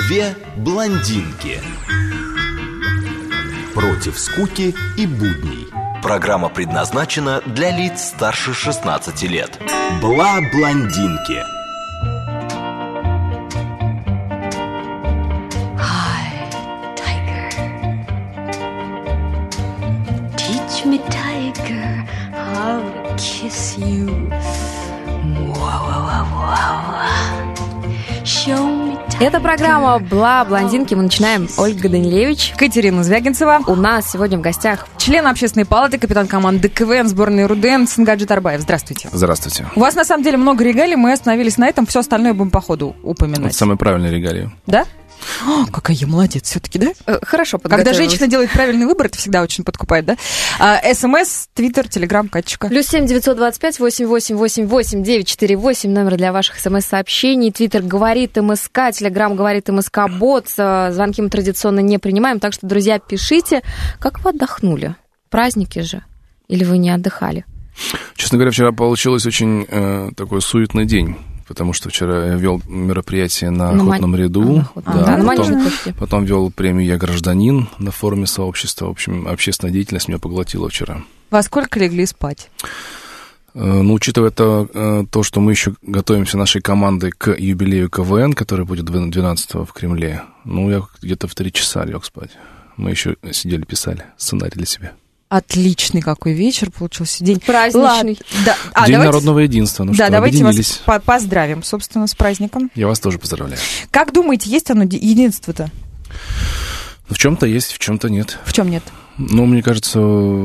Две блондинки. Против скуки и будней. Программа предназначена для лиц старше 16 лет. Бла-блондинки. Hi, tiger. Teach me, tiger, how to kiss you. Show me, tiger. Это программа «Бла-блондинки». Мы начинаем. Ольга Данилевич. Катерина Звягинцева. У нас сегодня в гостях Член общественной палаты, капитан команды КВН сборной РУДН Сенгаджи Тарбаев. Здравствуйте. Здравствуйте. У вас на самом деле много регалий, мы остановились на этом, все остальное будем по ходу упоминать. Это самые правильные регалии. Да? О, какая я молодец все-таки, да? Хорошо Когда женщина делает правильный выбор, это всегда очень подкупает, да? СМС, Твиттер, Телеграм, Катечка. +7 925 88 88 948, номер для ваших СМС-сообщений. Твиттер говорит МСК, Телеграм говорит МСК Бот. Звонки мы традиционно не принимаем, так что, друзья, пишите. Как вы отдохнули? Праздники же? Или вы не отдыхали? Честно говоря, вчера получилось очень такой суетный день. Потому что вчера я вел мероприятие на Охотном ряду. Потом вел премию «Я гражданин» на форуме сообщества. В общем, общественная деятельность меня поглотила вчера. Во сколько легли спать? Ну, учитывая то, что мы еще готовимся нашей командой к юбилею КВН, который будет 12-го в Кремле, ну, я где-то в 3 часа лег спать. Мы еще сидели, писали сценарий для себя. Отличный какой вечер получился, день праздничный. Да. День народного единства. Ну да, что, давайте вас поздравим, собственно, с праздником. Я вас тоже поздравляю. Как думаете, есть оно единство-то? В чем-то есть, в чем-то нет. В чем нет? Ну, мне кажется,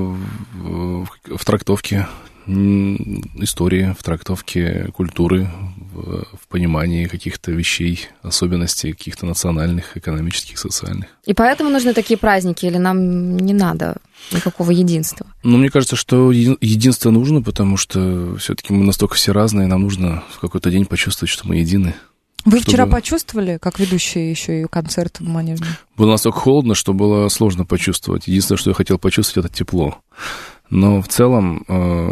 в трактовке истории, в трактовке культуры, в понимании каких-то вещей, особенностей каких-то национальных, экономических, социальных. И поэтому нужны такие праздники, или нам не надо никакого единства? Ну, мне кажется, что единство нужно, потому что все-таки мы настолько все разные, нам нужно в какой-то день почувствовать, что мы едины. Вы вчера почувствовали, как ведущие еще и концерт в Манежном? Было настолько холодно, что было сложно почувствовать. Единственное, что я хотел почувствовать, это тепло. Но в целом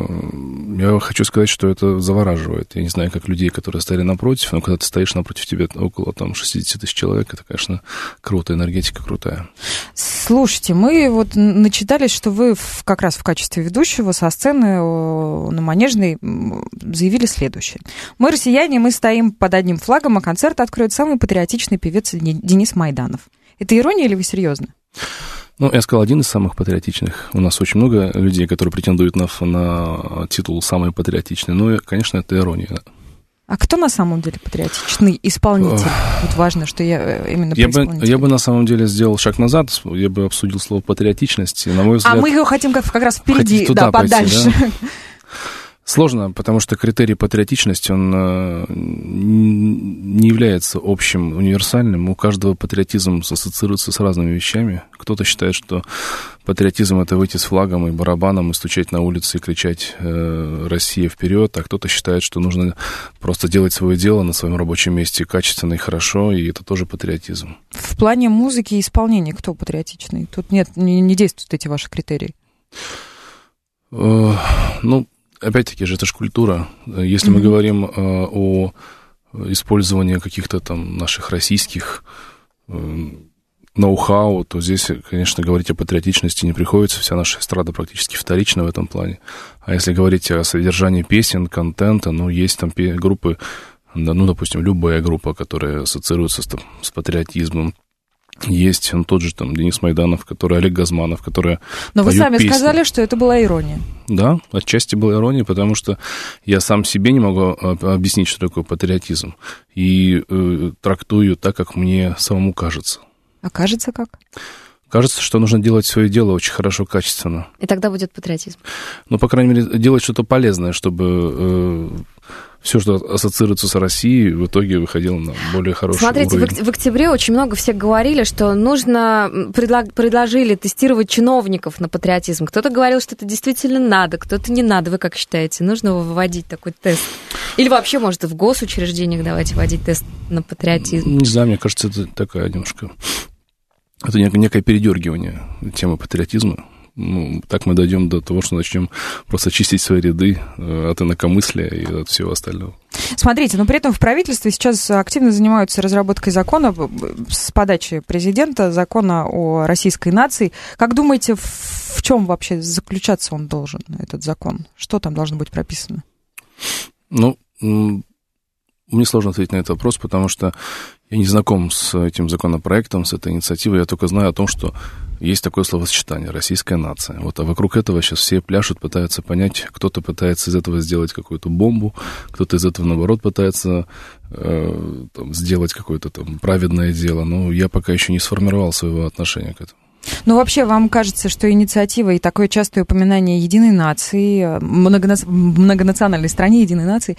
я хочу сказать, что это завораживает. Я не знаю, как людей, которые стояли напротив, но когда ты стоишь напротив тебя около 60 тысяч человек, это, конечно, круто, энергетика крутая. Слушайте, мы вот начитались, что вы как раз в качестве ведущего со сцены на Манежной заявили следующее. Мы россияне, мы стоим под одним флагом, а концерт откроет самый патриотичный певец Денис Майданов. Это ирония или вы серьезно? Ну, я сказал, один из самых патриотичных. У нас очень много людей, которые претендуют на титул «самый патриотичный». Ну, конечно, это ирония. А кто на самом деле патриотичный исполнитель? Вот важно, что я именно про исполнителя. Я бы на самом деле сделал шаг назад, я бы обсудил слово «патриотичность». И, на мой взгляд, мы его хотим как раз впереди, да, подальше. Пойти, да? Сложно, потому что критерий патриотичности, он не является общим, универсальным. У каждого патриотизм ассоциируется с разными вещами. Кто-то считает, что патриотизм — это выйти с флагом и барабаном и стучать на улице и кричать «Россия вперед!», а кто-то считает, что нужно просто делать свое дело на своем рабочем месте качественно и хорошо, и это тоже патриотизм. В плане музыки и исполнения кто патриотичный? Тут нет, не действуют эти ваши критерии. Опять-таки же, это же культура. Если мы говорим о использовании каких-то там наших российских ноу-хау, то здесь, конечно, говорить о патриотичности не приходится. Вся наша эстрада практически вторична в этом плане. А если говорить о содержании песен, контента, есть там группы, допустим, любая группа, которая ассоциируется с патриотизмом. Есть тот же там Денис Майданов, Олег Газманов, которые Но вы сами песни. Сказали, что это была ирония. Да, отчасти была ирония, потому что я сам себе не могу объяснить, что такое патриотизм. И трактую так, как мне самому кажется. А кажется как? Кажется, что нужно делать свое дело очень хорошо, качественно. И тогда будет патриотизм. По крайней мере, делать что-то полезное, чтобы все, что ассоциируется с Россией, в итоге выходило на более хороший уровень. Смотрите, в октябре очень много все говорили, что предложили тестировать чиновников на патриотизм. Кто-то говорил, что это действительно надо, кто-то не надо. Вы как считаете, нужно вводить такой тест? Или вообще, может, в госучреждениях давайте вводить тест на патриотизм? Не знаю, мне кажется, это такая немножко... Это некое передергивание темы патриотизма. Так мы дойдем до того, что начнем просто чистить свои ряды от инакомыслия и от всего остального. Смотрите, но при этом в правительстве сейчас активно занимаются разработкой закона с подачи президента, закона о российской нации. Как думаете, в чем вообще заключаться он должен, этот закон? Что там должно быть прописано? Ну, мне сложно ответить на этот вопрос, потому что я не знаком с этим законопроектом, с этой инициативой. Я только знаю о том, что есть такое словосочетание «российская нация». Вот, а вокруг этого сейчас все пляшут, пытаются понять, кто-то пытается из этого сделать какую-то бомбу, кто-то из этого, наоборот, пытается сделать какое-то там праведное дело. Но я пока еще не сформировал своего отношения к этому. Ну, вообще, вам кажется, что инициатива и такое частое упоминание единой нации, многонациональной стране, единой нации,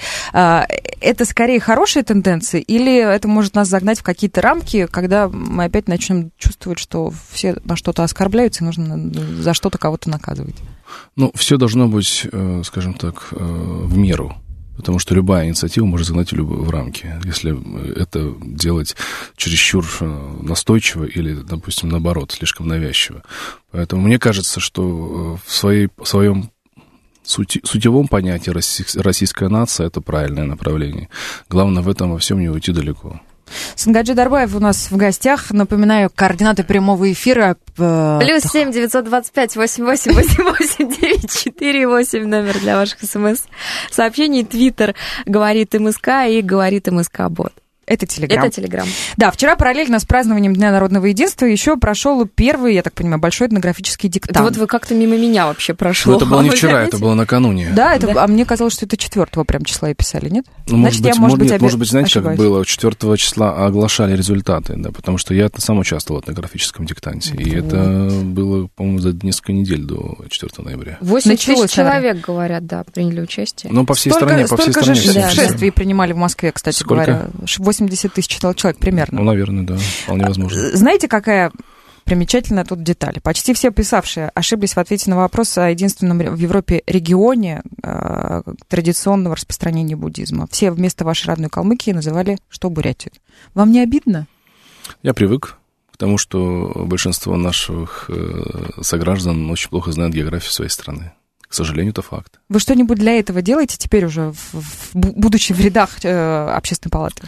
это скорее хорошая тенденция, или это может нас загнать в какие-то рамки, когда мы опять начнем чувствовать, что все на что-то оскорбляются, и нужно за что-то кого-то наказывать? Ну, все должно быть, скажем так, в меру. Потому что любая инициатива может загнать в рамки, если это делать чересчур настойчиво или, допустим, наоборот, слишком навязчиво. Поэтому мне кажется, что в своем сутевом понятии российская нация – это правильное направление. Главное в этом во всем не уйти далеко. Сангаджи Дарбаев у нас в гостях. Напоминаю, координаты прямого эфира. +7 925 88 88 948 номер для ваших смс-сообщений. Твиттер говорит МСК и говорит МСК-бот. Это Телеграм. Это Телеграм. Да, вчера параллельно с празднованием Дня народного единства еще прошел первый, я так понимаю, большой этнографический диктант. Это вот вы как-то мимо меня вообще прошло. Но это было не вчера, это было накануне. Да, а мне казалось, что это 4-го прям числа и писали, нет? Ну, может быть, знаете, как было, 4 числа оглашали результаты, да, потому что я сам участвовал в этнографическом диктанте, и это было, по-моему, за несколько недель до 4 ноября. 8 тысяч человек, говорят, да, приняли участие. Ну, по всей стране. Столько же шествий принимали в Москве, кстати говоря. 80 тысяч человек примерно. Ну, наверное, да, вполне возможно. Знаете, какая примечательная тут деталь? Почти все писавшие ошиблись в ответе на вопрос о единственном в Европе регионе традиционного распространения буддизма. Все вместо вашей родной Калмыкии называли что Бурятию. Вам не обидно? Я привык к тому, что большинство наших сограждан очень плохо знают географию своей страны. К сожалению, это факт. Вы что-нибудь для этого делаете теперь уже, будучи в рядах общественной палаты?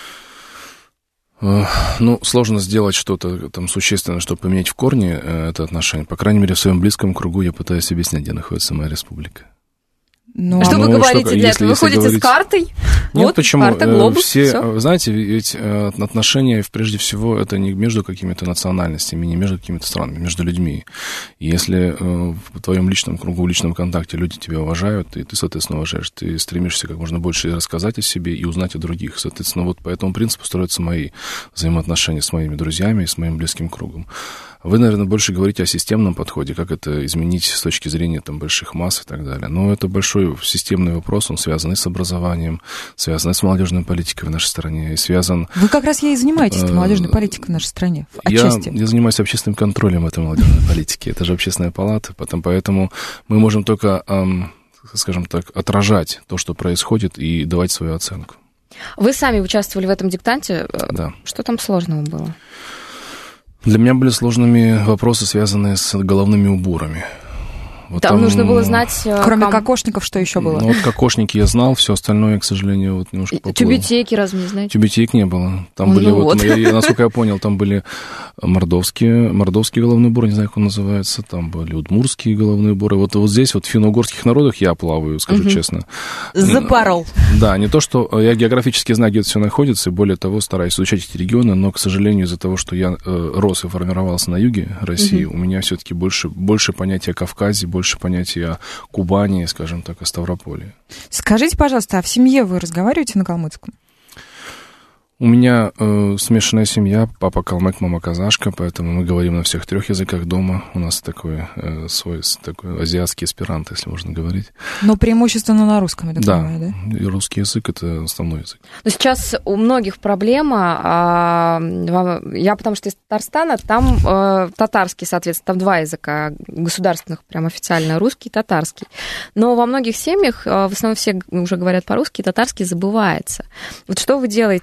Ну, сложно сделать что-то там существенное, чтобы поменять в корне это отношение. По крайней мере, в своем близком кругу я пытаюсь объяснять, где находится моя республика. Что вы говорите для этого? Вы ходите с картой? Нет, вот, почему? Карта, глобус, все, знаете, ведь отношения, прежде всего, это не между какими-то национальностями, не между какими-то странами, между людьми. И если в твоем личном кругу, в личном контакте люди тебя уважают, и ты, соответственно, уважаешь, ты стремишься как можно больше рассказать о себе и узнать о других. Соответственно, вот по этому принципу строятся мои взаимоотношения с моими друзьями и с моим близким кругом. Вы, наверное, больше говорите о системном подходе, как это изменить с точки зрения там, больших масс и так далее. Но это большой системный вопрос, он связан и с образованием, связан и с молодежной политикой в нашей стране, и связан... Вы как раз и занимаетесь молодежной политикой в нашей стране, отчасти. Я занимаюсь общественным контролем этой молодежной политики. Это же общественная палата, поэтому мы можем только, скажем так, отражать то, что происходит, и давать свою оценку. Вы сами участвовали в этом диктанте. Да. Что там сложного было? Для меня были сложными вопросы, связанные с головными уборами. Вот там нужно было знать... Кроме кокошников, что еще было? Ну, вот кокошники я знал, все остальное я, к сожалению, вот немножко поплыл. Тюбетейки разве не знаете? Тюбетейк не было. Там были, насколько я понял, там были мордовские головные уборы, не знаю, как он называется, там были удмуртские головные уборы. Вот здесь, вот в финно-угорских народах я плаваю, скажу честно. Запорол. Да, не то, что я географически знаю, где это все находится, и более того, стараюсь изучать эти регионы, но, к сожалению, из-за того, что я рос и формировался на юге России, у меня все-таки больше понятия о Кавказе, больше понятия о Кубани, скажем так, о Ставрополе. Скажите, пожалуйста, а в семье вы разговариваете на калмыцком? У меня смешанная семья, папа калмык, мама казашка, поэтому мы говорим на всех 3 языках дома. У нас такой свой такой азиатский эсперанто, если можно говорить. Но преимущественно на русском, я так понимаю, да? И русский язык — это основной язык. Но сейчас у многих проблема, я потому что из Татарстана, там татарский, соответственно, там 2 языка государственных, прям официально, русский и татарский. Но во многих семьях, в основном все уже говорят по-русски, татарский забывается. Вот что вы делаете? Вы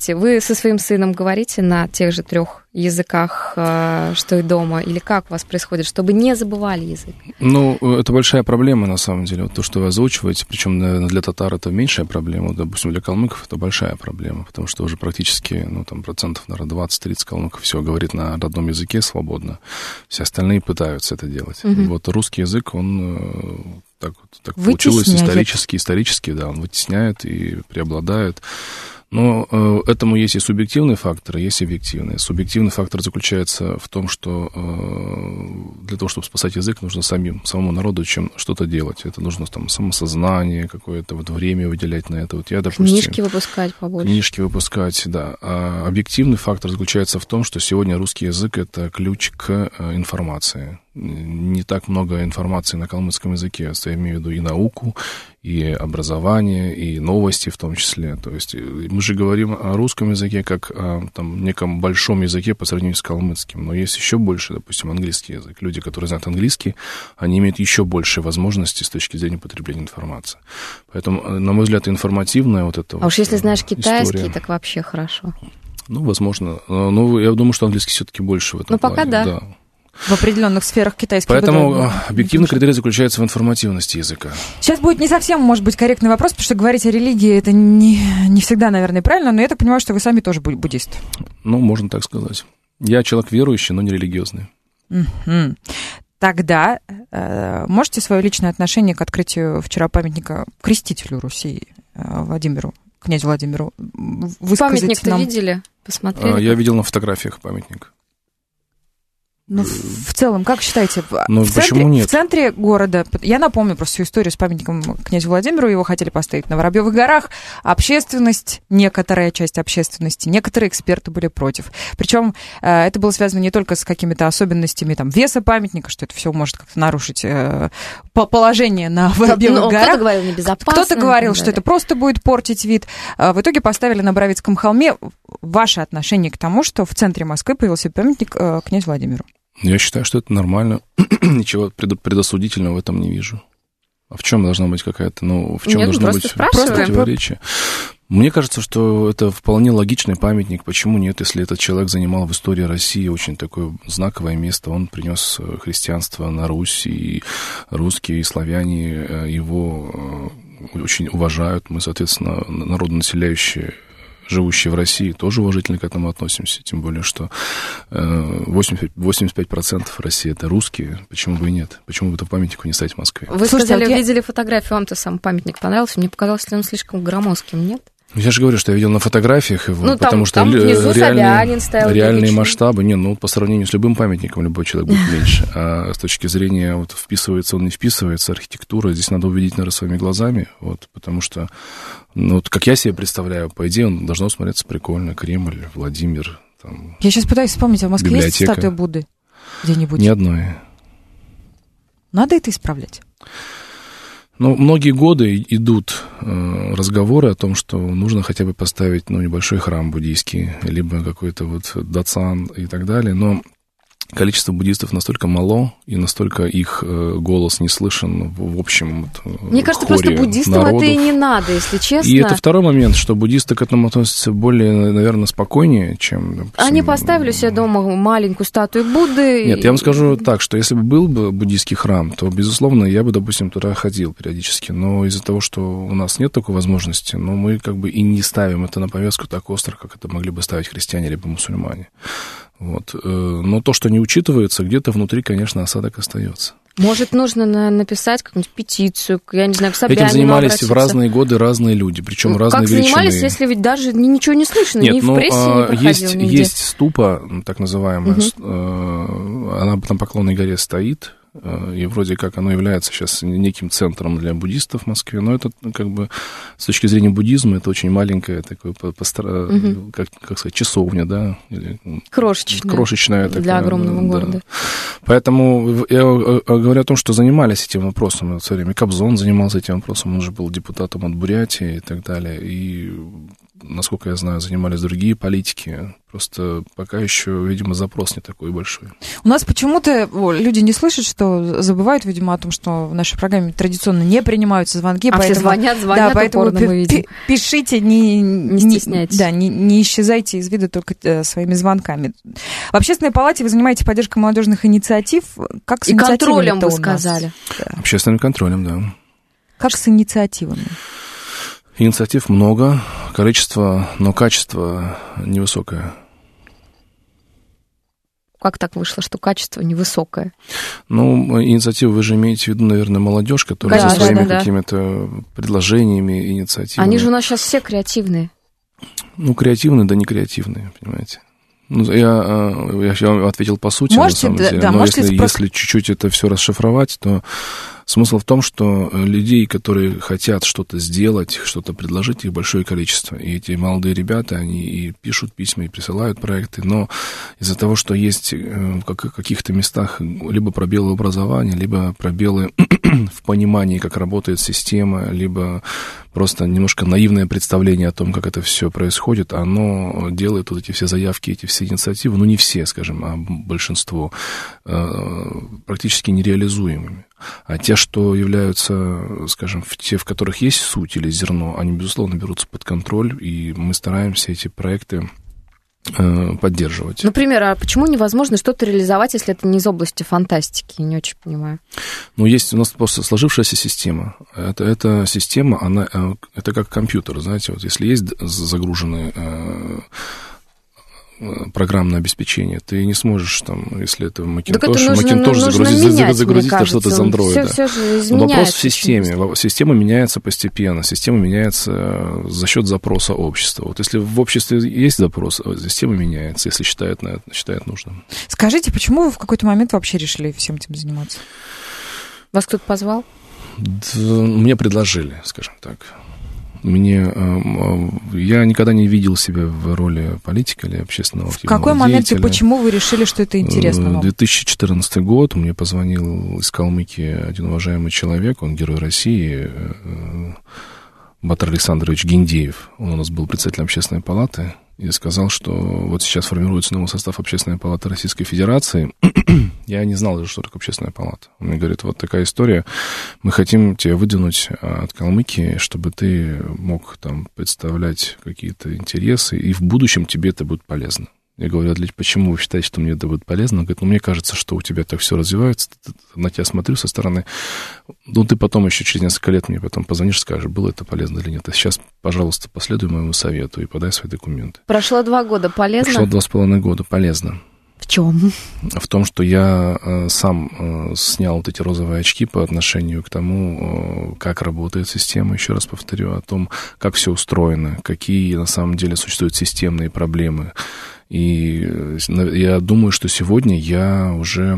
со своим сыном говорите на тех же 3 языках, что и дома? Или как у вас происходит, чтобы не забывали язык? Ну, это большая проблема, на самом деле. Вот то, что вы озвучиваете, причем, наверное, для татар это меньшая проблема, допустим, для калмыков это большая проблема, потому что уже практически, ну, там, процентов, наверное, 20-30 калмыков все говорит на родном языке свободно. Все остальные пытаются это делать. Вот русский язык, он так получилось исторически, да, он вытесняет и преобладает. Но этому есть и субъективные факторы, есть и объективные. Субъективный фактор заключается в том, что для того, чтобы спасать язык, нужно самому народу что-то делать. Это нужно там самосознание какое-то, вот время выделять на это. Вот я, допустим, книжки выпускать побольше. Книжки выпускать, да. А объективный фактор заключается в том, что сегодня русский язык — это ключ к информации. Не так много информации на калмыцком языке, я имею в виду и науку, и образование, и новости в том числе. То есть мы же говорим о русском языке как о там, неком большом языке по сравнению с калмыцким, но есть еще больше, допустим, английский язык. Люди, которые знают английский, они имеют еще больше возможностей с точки зрения потребления информации. Поэтому, на мой взгляд, информативная вот эта уж если знаешь китайский, история, так вообще хорошо. Ну, возможно. Но я думаю, что английский все-таки больше в этом плане. Пока да. В определенных сферах китайский. Поэтому объективный критерий заключается в информативности языка. Сейчас будет не совсем, может быть, корректный вопрос, потому что говорить о религии это не всегда, наверное, правильно, но я так понимаю, что вы сами тоже буддист. Ну, можно так сказать. Я человек верующий, но не религиозный. Тогда можете свое личное отношение к открытию вчера памятника крестителю Руси князю Владимиру высказать Памятник-то нам? Видели? Посмотрели? Я видел на фотографиях памятник. Ну, в целом, как считаете, почему нет? В центре города, я напомню просто всю историю с памятником князю Владимиру, его хотели поставить на Воробьевых горах, общественность, некоторая часть общественности, некоторые эксперты были против. Причем это было связано не только с какими-то особенностями там, веса памятника, что это все может как-то нарушить положение на Воробьевых горах. Кто-то говорил небезопасно. Кто-то говорил, что это просто будет портить вид. В итоге поставили на Боровицком холме. Ваше отношение к тому, что в центре Москвы появился памятник князю Владимиру? Я считаю, что это нормально. Ничего предосудительного в этом не вижу. А в чем должна быть какая-то, в чем должно быть противоречие? Мне кажется, что это вполне логичный памятник. Почему нет, если этот человек занимал в истории России очень такое знаковое место, он принес христианство на Русь, и русские, и славяне его очень уважают. Мы, соответственно, народонаселяющие, живущие в России, тоже уважительно к этому относимся, тем более, что 85% России — это русские, почему бы и нет? Почему бы эту памятнику не стать в Москве? Вы сказали, видели фотографию, вам-то сам памятник понравился, мне показалось, что он слишком громоздким, нет? Я же говорю, что я видел на фотографиях его, потому что реальные масштабы, по сравнению с любым памятником любой человек будет меньше. А с точки зрения, вписывается он, не вписывается, архитектура, здесь надо увидеть, наверное, своими глазами, потому что, как я себе представляю, по идее, он должно смотреться прикольно. Кремль, Владимир, там. Я сейчас пытаюсь вспомнить, а в Москве есть статуя Будды где-нибудь? Ни одной. Надо это исправлять? Многие годы идут разговоры о том, что нужно хотя бы поставить, небольшой храм буддийский, либо какой-то дацан и так далее, но количество буддистов настолько мало, и настолько их голос не слышен в общем Мне кажется, просто буддистам народов. Это и не надо, если честно. И это второй момент, что буддисты к этому относятся более, наверное, спокойнее, чем... Допустим, они поставили у себя дома маленькую статую Будды. Нет, я вам скажу так, что если бы был бы буддийский храм, то, безусловно, я бы, допустим, туда ходил периодически, но из-за того, что у нас нет такой возможности, мы и не ставим это на повестку так остро, как это могли бы ставить христиане либо мусульмане. Но то, что не учитывается, где-то внутри, конечно, осадок остается. Может, нужно написать какую-нибудь петицию, я не знаю, к Собянину Этим занимались обратиться. в разные годы разные люди, причем разные величины. Как занимались, если ведь даже ничего не слышно, ни в прессе не проходил нигде? Есть ступа, так называемая, она на Поклонной горе стоит, и вроде как оно является сейчас неким центром для буддистов в Москве, но это с точки зрения буддизма это очень маленькая такая, как сказать, часовня, да? Или крошечная такая, для огромного города. Да. Поэтому я говорю о том, что занимались этим вопросом в свое время. Кобзон занимался этим вопросом, он же был депутатом от Бурятии и так далее, и насколько я знаю, занимались другие политики. Просто пока еще, видимо, запрос не такой большой. У нас почему-то люди не слышат, что забывают, видимо, о том, что в нашей программе традиционно не принимаются звонки. А поэтому, все звонят поэтому упорно, мы видим. Пишите, не стесняйтесь. Не исчезайте из вида только своими звонками. В Общественной палате вы занимаетесь поддержкой молодежных инициатив. Как с и контролем, вы у нас? сказали. Да. Общественным контролем, да. Как с инициативами? Инициатив много, количество, но качество невысокое. Как так вышло, что качество невысокое? Ну, инициативы, вы же имеете в виду, наверное, молодежь, которая со своими какими-то предложениями, инициативами. Они же у нас сейчас все креативные. Ну, креативные, да не креативные, понимаете. Ну, я вам ответил по сути, можете, на самом деле. Да, но если чуть-чуть это все расшифровать, то смысл в том, что людей, которые хотят что-то сделать, что-то предложить, их большое количество. И эти молодые ребята, они и пишут письма, и присылают проекты, но из-за того, что есть в каких-то местах либо пробелы образования, либо пробелы в понимании, как работает система, либо просто немножко наивное представление о том, как это все происходит, оно делает вот эти все заявки, эти все инициативы, ну не все, скажем, а большинство, практически нереализуемыми. А те, что являются, скажем, те, в которых есть суть или зерно, они, безусловно, берутся под контроль, и мы стараемся эти проекты поддерживать. Например, а почему невозможно что-то реализовать, если это не из области фантастики? Я не очень понимаю. Ну, есть у нас просто сложившаяся система. Эта система, это как компьютер, знаете, вот если есть загруженные программное обеспечение, ты не сможешь там, если это Macintosh загрузить это что-то из андроида. Вопрос в системе. Система меняется постепенно, система меняется за счет запроса общества. Вот если в обществе есть запрос, система меняется, если считает нужным. Скажите, почему вы в какой-то момент вообще решили всем этим заниматься? Вас кто-то позвал? Да, мне предложили, скажем так. Я никогда не видел себя в роли политика или общественного активного деятеля. В какой момент и почему вы решили, что это интересно вам? 2014 год, мне позвонил из Калмыкии один уважаемый человек, он герой России, Батыр Александрович Гиндеев. Он у нас был председателем Общественной палаты и сказал, что вот сейчас формируется новый состав Общественной палаты Российской Федерации. Я не знал даже, что такое Общественная палата. Он мне говорит, вот такая история, мы хотим тебя выдвинуть от Калмыкии, чтобы ты мог там представлять какие-то интересы, и в будущем тебе это будет полезно. Я говорю, почему вы считаете, что мне это будет полезно? Он говорит, мне кажется, что у тебя так все развивается, на тебя смотрю со стороны, ты потом еще через несколько лет мне потом позвонишь, скажешь, было это полезно или нет. А сейчас, пожалуйста, последуй моему совету и подай свои документы. Прошло 2 года, полезно? Прошло 2,5 года, полезно. В чем? В том, что я сам снял вот эти розовые очки по отношению к тому, как работает система, еще раз повторю, о том, как все устроено, какие на самом деле существуют системные проблемы. И я думаю, что сегодня я уже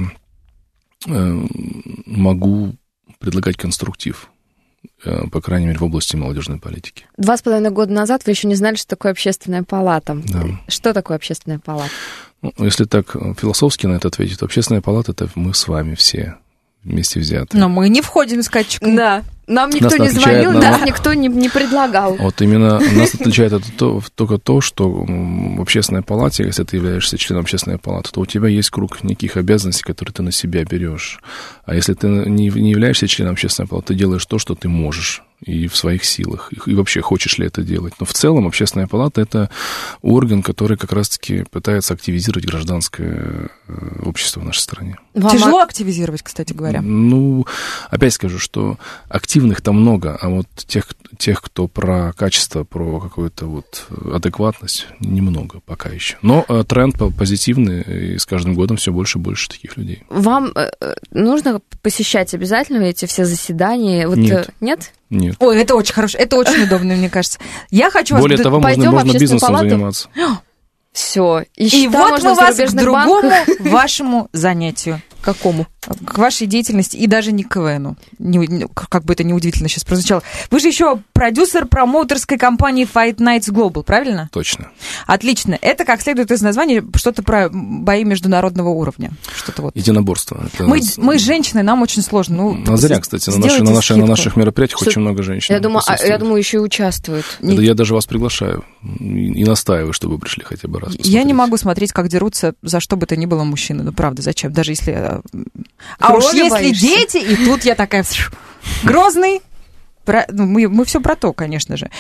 могу предлагать конструктив, по крайней мере, в области молодежной политики. 2,5 года назад вы еще не знали, что такое Общественная палата. Да. Что такое Общественная палата? Ну, если так философски на это ответить, то Общественная палата — это мы с вами все вместе взятые. Но мы не входим с качкой. Да. Нам никто не звонил, нас никто не предлагал. Вот именно нас отличает только то, что в Общественной палате, если ты являешься членом Общественной палаты, то у тебя есть круг неких обязанностей, которые ты на себя берешь. А если ты не являешься членом Общественной палаты, ты делаешь то, что ты можешь и в своих силах, и вообще хочешь ли это делать. Но в целом Общественная палата — это орган, который как раз-таки пытается активизировать гражданское общество в нашей стране. Тяжело активизировать, кстати говоря. Ну, опять скажу, что активных-то много, а вот тех, кто про качество, про какую-то вот адекватность, немного пока еще. Но тренд позитивный, и с каждым годом все больше и больше таких людей. Вам нужно посещать обязательно эти все заседания? Вот, нет. Нет? Нет. Ой, это очень хорошо, это очень удобно, мне кажется. Я хочу Более того, можно бизнесом заниматься. Все. И вот мы вас к другому вашему занятию. какому? К вашей деятельности и даже не к КВНу. Как бы это неудивительно сейчас прозвучало. Вы же еще продюсер промоутерской компании Fight Nights Global, правильно? Точно. Отлично. Это, как следует из названия, что-то про бои международного уровня. Что-то вот. Единоборство. Мы женщины, нам очень сложно. Зря, кстати, на наших мероприятиях очень много женщин. Я думаю, еще и участвуют. Я даже вас приглашаю и настаиваю, чтобы вы пришли хотя бы раз посмотреть. Я не могу смотреть, как дерутся за что бы то ни было мужчины. Ну, правда, зачем? Даже если... Крови уж если боишься? дети, и тут я такая... Грозный. Мы все про то, конечно же.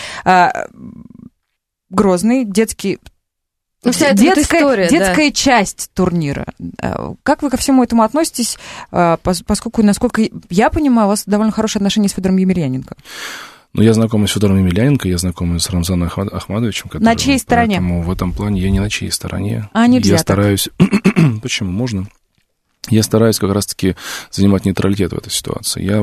Грозный, детский... вся эта детская часть турнира. Как вы ко всему этому относитесь, поскольку, насколько я понимаю, у вас довольно хорошие отношения с Федором Емельяненко? Ну, я знакомый с Федором Емельяненко, я знакомый с Рамзаном Ахмадовичем. На чьей стороне? Поэтому в этом плане я не на чьей стороне. Нельзя я стараюсь... Почему? Можно. Я стараюсь как раз-таки занимать нейтралитет в этой ситуации. Я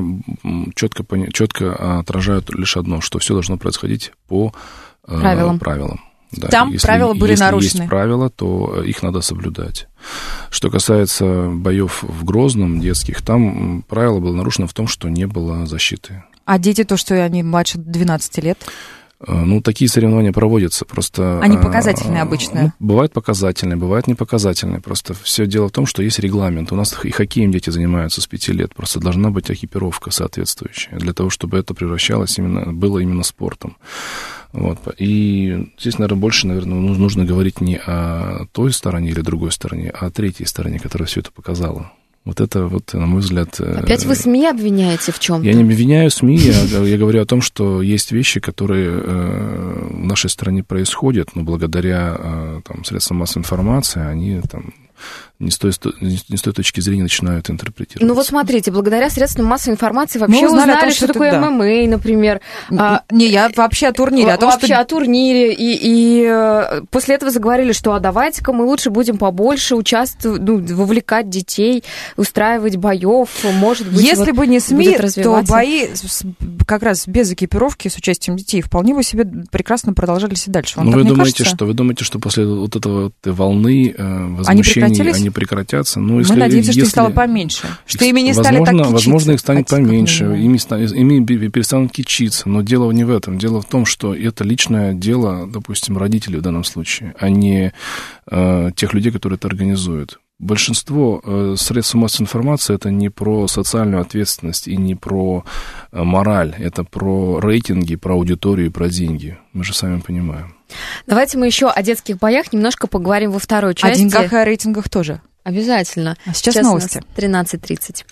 четко отражаю лишь одно, что все должно происходить по правилам. Да. Там правила были нарушены. Если есть правила, то их надо соблюдать. Что касается боев в Грозном детских, там правило было нарушено в том, что не было защиты. А дети, то, что они младше 12 лет? Ну, такие соревнования проводятся, просто... Они показательные обычно? Ну, бывают показательные, бывают непоказательные. Просто все дело в том, что есть регламент. У нас и хоккеем дети занимаются с 5 лет. Просто должна быть экипировка соответствующая для того, чтобы это превращалось было именно спортом. Вот. И здесь, наверное, больше, нужно говорить не о той стороне или другой стороне, а о третьей стороне, которая все это показала. Вот это, на мой взгляд... Опять вы СМИ обвиняете в чем-то? Я не обвиняю СМИ, я говорю о том, что есть вещи, которые в нашей стране происходят, но благодаря средствам массовой информации они не с той точки зрения начинают интерпретировать. Ну вот смотрите, благодаря средствам массовой информации вообще узнали, что такое ММА, например. Я вообще о турнире. О турнире. И после этого заговорили, что давайте-ка мы лучше будем побольше участвовать, вовлекать детей, устраивать боев, может быть, если бы не СМИ, то бои как раз без экипировки с участием детей вполне бы себе прекрасно продолжались и дальше. Вы думаете, что после вот этого волны возмущений они прекратятся? Мы надеемся, что их стало поменьше. Что ими не стали так кичиться. Возможно, их станет поменьше, ими перестанут кичиться. Но дело не в этом. Дело в том, что это личное дело, допустим, родителей в данном случае, а не тех людей, которые это организуют. Большинство средств массовой информации — это не про социальную ответственность и не про мораль. Это про рейтинги, про аудиторию и про деньги. Мы же сами понимаем. Давайте мы еще о детских боях немножко поговорим во второй части. О деньгах и о рейтингах тоже. Обязательно. А сейчас новости. 13:30.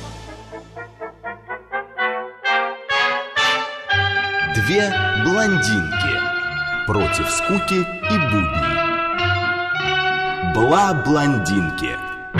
Две блондинки против скуки и будней. Бла-блондинки.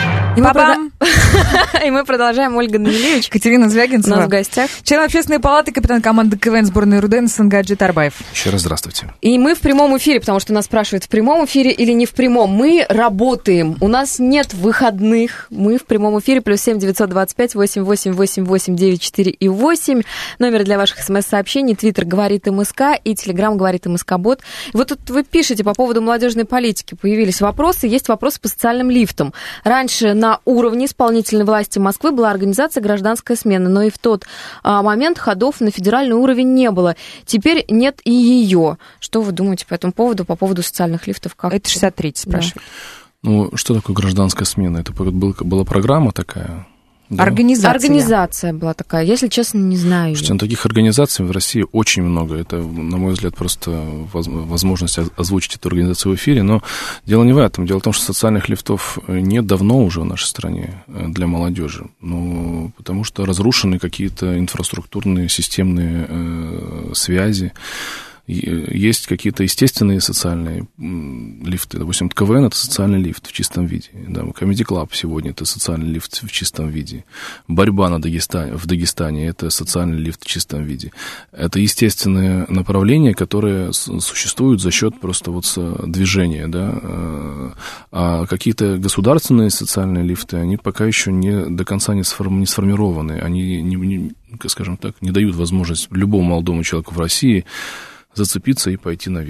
И мы продолжаем. Ольга Данилевич, Екатерина Звягинцева. У нас в гостях. Член общественной палаты, капитан команды КВН сборной РУДН Сангаджи Тарбаев. Еще раз здравствуйте. И мы в прямом эфире, потому что нас спрашивают, в прямом эфире или не в прямом. Мы работаем. У нас нет выходных. Мы в прямом эфире. +7 925 88 88 94 и 8. Номер для ваших смс-сообщений. Твиттер говорит МСК и Телеграм говорит МСК-бот. Вот тут вы пишете по поводу молодежной политики. Появились вопросы. Есть вопросы по социальным лифтам. Раньше на уровне исполнительной власти Москвы была организация «Гражданская смена», но и в тот момент ходов на федеральный уровень не было. Теперь нет и ее. Что вы думаете по этому поводу, по поводу социальных лифтов? Как это 63-й спрашивает. Да. Ну, что такое гражданская смена? Это была программа такая? Да. Организация была такая. Если честно, не знаю. Слушайте, таких организаций в России очень много. Это, на мой взгляд, просто возможность озвучить эту организацию в эфире. Но дело не в этом. Дело в том, что социальных лифтов нет давно уже в нашей стране для молодежи. Ну, потому что разрушены какие-то инфраструктурные, системные связи. Есть какие-то естественные социальные лифты. Допустим, КВН — это социальный лифт в чистом виде. Да, Comedy Club сегодня — это социальный лифт в чистом виде. Борьба в Дагестане — это социальный лифт в чистом виде. Это естественные направления, которые существуют за счет просто движения. Да? А какие-то государственные социальные лифты, они пока еще до конца не сформированы. Они, скажем так, не дают возможность любому молодому человеку в России зацепиться и пойти наверх.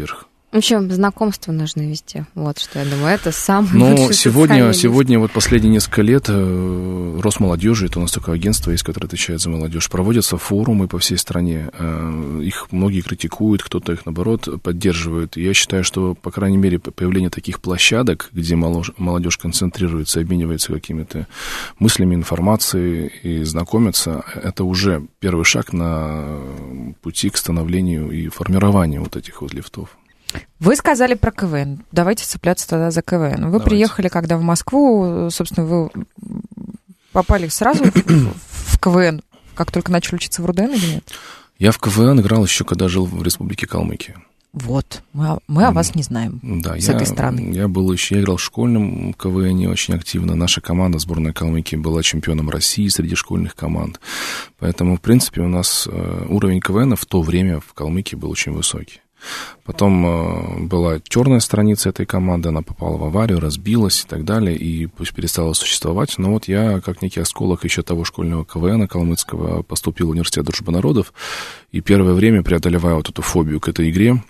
В общем, знакомства нужны везде. Вот что я думаю, это самое лучшее. Сегодня вот последние несколько лет Росмолодежи, это у нас такое агентство есть, которое отвечает за молодежь, проводятся форумы по всей стране. Их многие критикуют, кто-то их, наоборот, поддерживает. Я считаю, что, по крайней мере, появление таких площадок, где молодежь концентрируется, обменивается какими-то мыслями, информацией и знакомится, это уже первый шаг на пути к становлению и формированию вот этих вот лифтов. Вы сказали про КВН. Давайте цепляться тогда за КВН. Вы приехали, когда в Москву, собственно, вы попали сразу в КВН, как только начали учиться в РУДН или нет? Я в КВН играл еще, когда жил в Республике Калмыкия. Вот, мы о вас не знаем с этой страны. Я играл в школьном КВН очень активно. Наша команда, сборная Калмыкии, была чемпионом России среди школьных команд. Поэтому, в принципе, у нас уровень КВН в то время в Калмыкии был очень высокий. Потом была черная страница этой команды, она попала в аварию, разбилась и так далее, и пусть перестала существовать. Но вот я, как некий осколок еще того школьного КВН калмыцкого, поступил в университет дружбы народов, и первое время, преодолевая вот эту фобию к этой игре,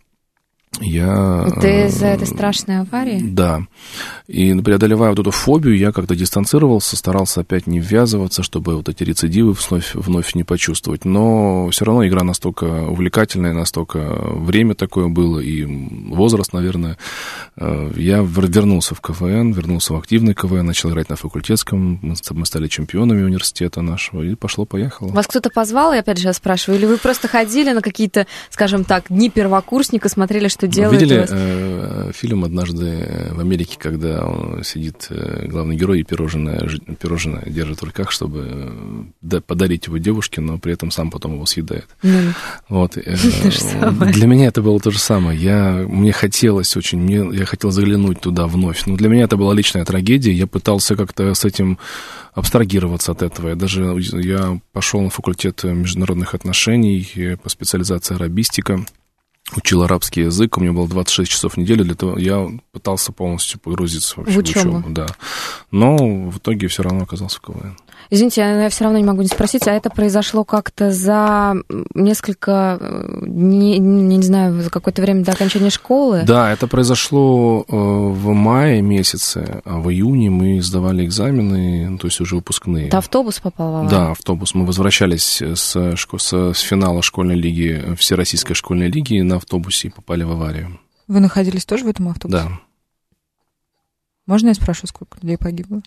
Ты из-за этой страшной аварии? Да. И преодолевая вот эту фобию, я как-то дистанцировался, старался опять не ввязываться, чтобы вот эти рецидивы вновь не почувствовать. Но все равно игра настолько увлекательная, настолько время такое было, и возраст, наверное. Я вернулся в КВН, вернулся в активный КВН, начал играть на факультетском. Мы стали чемпионами университета нашего, и пошло-поехало. Вас кто-то позвал, я опять же спрашиваю, или вы просто ходили на какие-то, скажем так, дни первокурсника, смотрели, что делают? Видели фильм однажды в Америке, когда сидит главный герой и пирожное держит в руках, чтобы подарить его девушке, но при этом сам потом его съедает. Вот. Для меня это было то же самое. Мне хотелось очень, я хотел заглянуть туда вновь. Но для меня это была личная трагедия. Я пытался как-то с этим абстрагироваться от этого. Я пошел на факультет международных отношений по специализации арабистика. Учил арабский язык, у меня было 26 часов в неделю, для того я пытался полностью погрузиться вообще в учебу. Да. Но в итоге все равно оказался в КВН. Извините, я все равно не могу не спросить, а это произошло как-то за несколько, не знаю, за какое-то время до окончания школы? Да, это произошло в мае месяце, а в июне мы сдавали экзамены, то есть уже выпускные. Это автобус попал в аварию? Да, автобус. Мы возвращались с финала школьной лиги, Всероссийской школьной лиги на автобусе и попали в аварию. Вы находились тоже в этом автобусе? Да. Можно я спрошу, сколько людей погибло?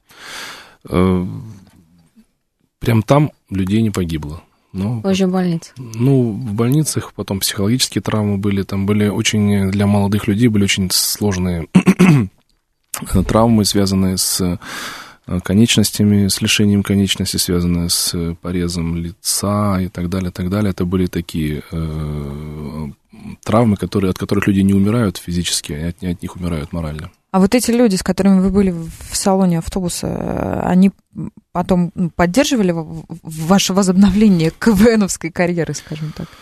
Прям там людей не погибло. Позже в больнице? В больницах потом психологические травмы были. Там были очень, для молодых людей были очень сложные травмы, связанные с конечностями, с лишением конечности, связанные с порезом лица и так далее, так далее. Это были такие травмы, от которых люди не умирают физически, а от них умирают морально. А вот эти люди, с которыми вы были в салоне автобуса, они потом поддерживали ваше возобновление КВНовской карьеры, скажем так?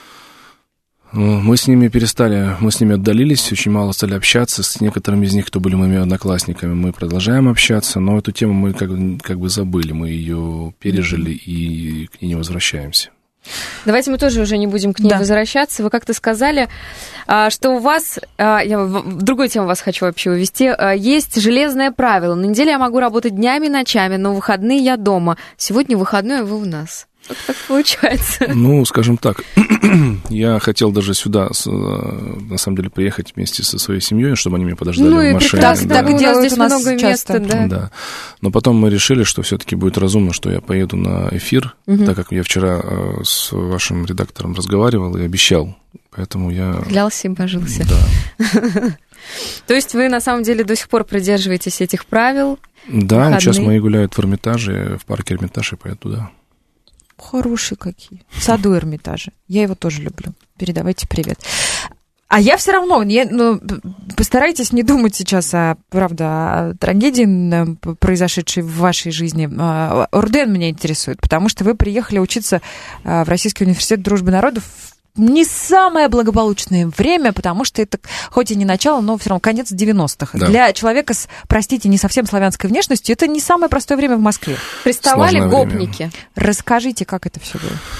Мы с ними отдалились, очень мало стали общаться. С некоторыми из них, кто были моими одноклассниками, мы продолжаем общаться, но эту тему мы как бы забыли, мы ее пережили и к ней не возвращаемся. Давайте мы тоже уже не будем к ней возвращаться. Вы как-то сказали, что у вас, я в другую тему вас хочу вообще увести, есть железное правило. На неделе я могу работать днями и ночами, но в выходные я дома. Сегодня выходной, а вы у нас. Как так получается? Скажем так, я хотел даже сюда, на самом деле, приехать вместе со своей семьей, чтобы они меня подождали в машине. Так делают у нас много места, да. Но потом мы решили, что все-таки будет разумно, что я поеду на эфир, так как я вчера с вашим редактором разговаривал и обещал, поэтому я... Клялся и божился. Да. То есть вы, на самом деле, до сих пор придерживаетесь этих правил? Да, сейчас мои гуляют в Эрмитаже, в парке Эрмитаж, и поеду туда. Хорошие какие. В саду Эрмитажа. Я его тоже люблю. Передавайте привет. А я все равно, постарайтесь не думать сейчас о трагедии, произошедшей в вашей жизни. РУДН меня интересует, потому что вы приехали учиться в Российский университет дружбы народов не самое благополучное время, потому что это, хоть и не начало, но все равно конец 90-х. Да. Для человека с, простите, не совсем славянской внешностью, это не самое простое время в Москве. Приставали гопники. Расскажите, как это все было.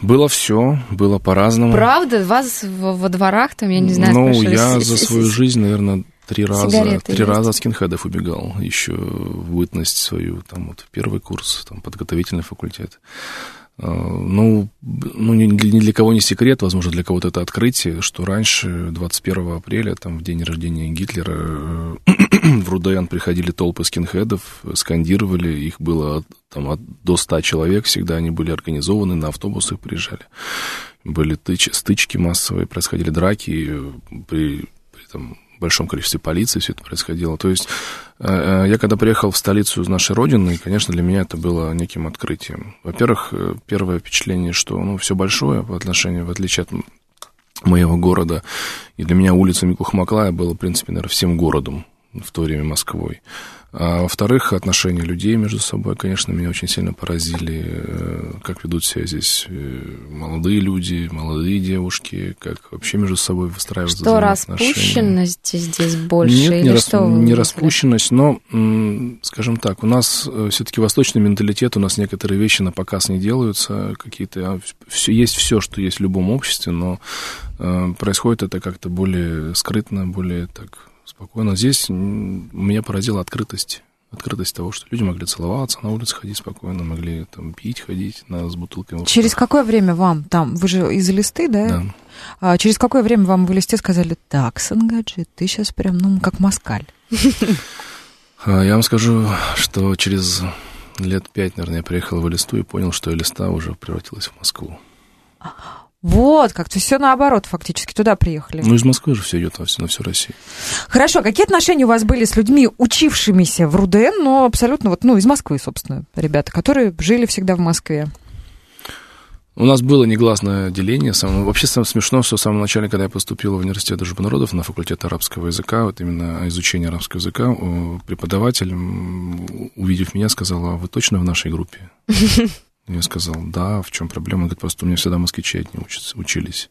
Было все, было по-разному. Правда? Вас во дворах, там, я не знаю, Ну, спрашивали, я за свою жизнь, наверное, три Сигареты раза от скинхедов убегал. Еще в бытность свою, там, вот, первый курс, там, подготовительный факультет. Ну, ни для кого не секрет, возможно, для кого-то это открытие, что раньше, 21 апреля, там, в день рождения Гитлера, в РУДН приходили толпы скинхедов, скандировали, их было там до 100 человек всегда, они были организованы, на автобусах приезжали. Были стычки массовые, происходили драки, при там, большом количестве полиции все это происходило. То есть я когда приехал в столицу из нашей родины, конечно, для меня это было неким открытием. Во-первых, первое впечатление, что все большое в отличие от моего города, и для меня улица Микухмаклая была, в принципе, наверное, всем городом, в то время Москвой. А во-вторых, отношения людей между собой, конечно, меня очень сильно поразили, как ведут себя здесь молодые люди, молодые девушки, как вообще между собой выстраивают взаимоотношения. Что, распущенности здесь больше? Нет, или не распущенность, но, скажем так, у нас все-таки восточный менталитет, у нас некоторые вещи на показ не делаются, есть все, что есть в любом обществе, но происходит это как-то более скрытно, более так спокойно. Здесь меня поразила открытость того, что люди могли целоваться, на улице ходить спокойно, могли там пить, ходить с бутылками. Через какое время вам там, вы же из Элисты, да? Да. Через какое время вам в Элисте сказали: так, Сангаджи, ты сейчас прям, как москаль? Я вам скажу, что через лет 5, наверное, я приехал в Элисту и понял, что Элиста уже превратилась в Москву. Вот, как-то все наоборот, фактически, туда приехали. Из Москвы же все идет на всю Россию. Хорошо, какие отношения у вас были с людьми, учившимися в РУДН, но абсолютно из Москвы, собственно, ребята, которые жили всегда в Москве? У нас было негласное деление. Вообще самое смешно, что в самом начале, когда я поступил в университет дружбы народов на факультет арабского языка, вот именно изучение арабского языка, преподаватель, увидев меня, сказал: а вы точно в нашей группе? Я сказал: да, в чем проблема? Он говорит: просто у меня всегда москвичи одни учились.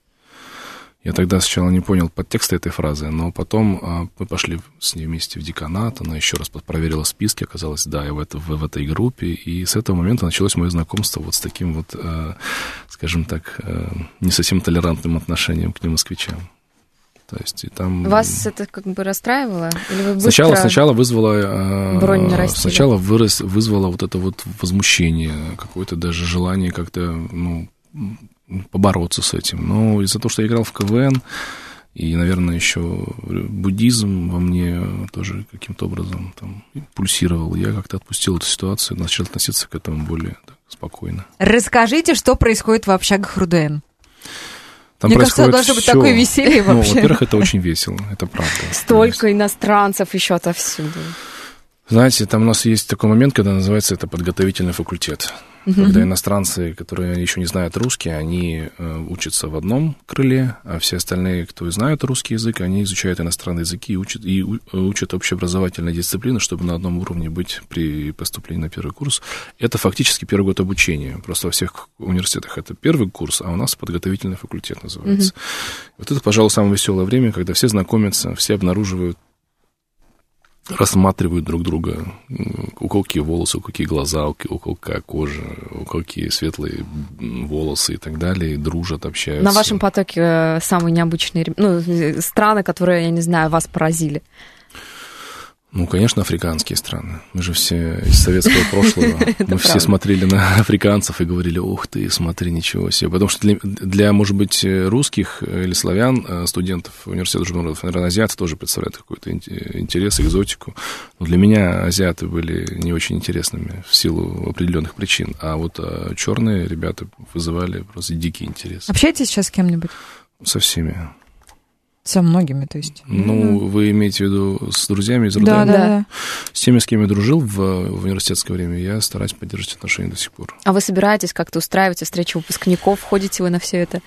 Я тогда сначала не понял подтекста этой фразы, но потом мы пошли с ней вместе в деканат, она еще раз проверила списки, оказалось, да, я в этой группе, и с этого момента началось мое знакомство с таким скажем так, не совсем толерантным отношением к немосквичам. То есть, и там... Вас это как бы расстраивало? Или вы Сначала вызвало... бронь нарастили? Сначала вызвало вот это возмущение, какое-то даже желание как-то, побороться с этим. Но из-за того, что я играл в КВН, и, наверное, еще буддизм во мне тоже каким-то образом там пульсировал, я как-то отпустил эту ситуацию, начал относиться к этому более спокойно. Расскажите, что происходит в общагах РУДН. Там мне кажется, должно быть такое веселье вообще. Во-первых, это очень весело, это правда. Столько иностранцев еще отовсюду. Знаете, там у нас есть такой момент, когда называется это подготовительный факультет. Когда иностранцы, которые еще не знают русский, они учатся в одном крыле, а все остальные, кто знают русский язык, они изучают иностранные языки и учат общеобразовательные дисциплины, чтобы на одном уровне быть при поступлении на первый курс. Это фактически первый год обучения. Просто во всех университетах это первый курс, а у нас подготовительный факультет называется. Вот это, пожалуй, самое веселое время, когда все знакомятся, все обнаруживают, рассматривают друг друга, у кого какие волосы, у какие глаза, у кого какая кожа, у кого какие светлые волосы и так далее, и дружат, общаются. На вашем потоке самые необычные страны, которые, я не знаю, вас поразили? Конечно, африканские страны. Мы же все из советского прошлого. Мы все смотрели на африканцев и говорили: ух ты, смотри, ничего себе. Потому что для, может быть, русских или славян, студентов университета дружбы народов, наверное, азиаты тоже представляют какой-то интерес, экзотику. Но для меня азиаты были не очень интересными в силу определенных причин. А вот черные ребята вызывали просто дикий интерес. Общаетесь сейчас с кем-нибудь? Со всеми. Со многими, то есть. Вы имеете в виду с друзьями из РУДН? Да. С теми, с кем я дружил в университетское время, я стараюсь поддерживать отношения до сих пор. А вы собираетесь как-то устраивать встречи выпускников? Ходите вы на все это?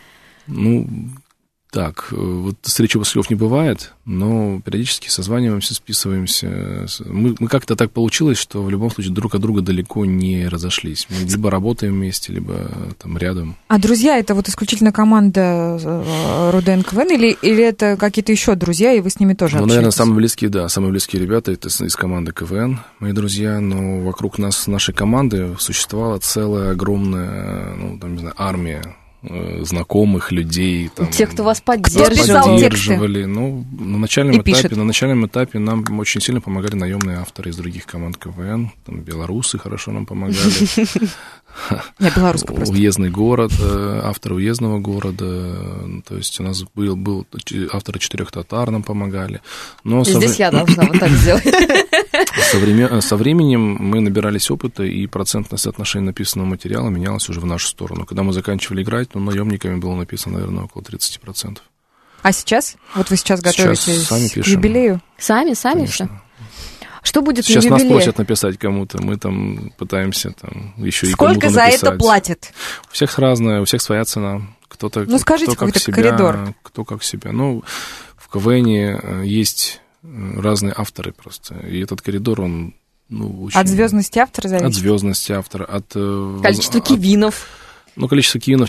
Так, вот встречи выпускников не бывает, но периодически созваниваемся, списываемся. Мы как-то так получилось, что в любом случае друг от друга далеко не разошлись. Мы либо работаем вместе, либо там рядом. А друзья, это вот исключительно команда РУДН КВН, или это какие-то еще друзья, и вы с ними тоже общаетесь? Наверное, самые близкие ребята это из команды КВН, мои друзья, но вокруг нас, нашей команды, существовала целая огромная, армия знакомых людей. Там, тех, кто вас поддерживали. Ну, на начальном этапе нам очень сильно помогали наемные авторы из других команд КВН. Там белорусы хорошо нам помогали. Я белоруска просто. Уездный город, авторы уездного города. То есть у нас был авторы «Четырех татар» нам помогали. Но здесь я должна вот так сделать. Со временем мы набирались опыта, и процентное соотношение написанного материала менялось уже в нашу сторону. Когда мы заканчивали играть, ну, наемниками было написано, наверное, около 30%. А сейчас? Вот вы сейчас готовитесь к юбилею? Сами все? Что будет сейчас на юбилее? Сейчас нас просят написать кому-то, мы там пытаемся там еще и кому-то написать. Сколько за это платят? У всех разная, у всех своя цена. Кто-то, ну, скажите, кто как себя, коридор. Кто как себя. Ну, в КВН есть разные авторы просто, и этот коридор, он, ну, очень... От звездности автора зависит? От звездности автора, от... Количество кивинов. Ну, количество кивинов